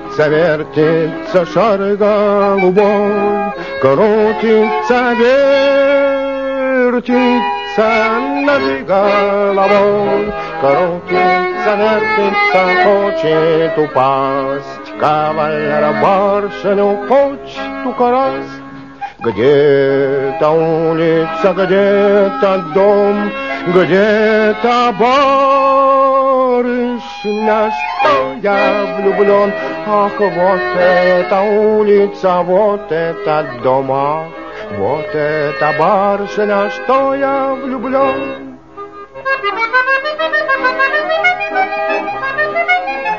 Крутится, вертится шар голубой, крутится, вертится над головой, крутится, вертится, хочет упасть. Кавалер барышню хочет украсть. Где-то улица, где-то дом, где-то барышня, что я влюблен. Ах, вот эта улица, вот этот дом, ах, вот эта барышня, что я влюблен.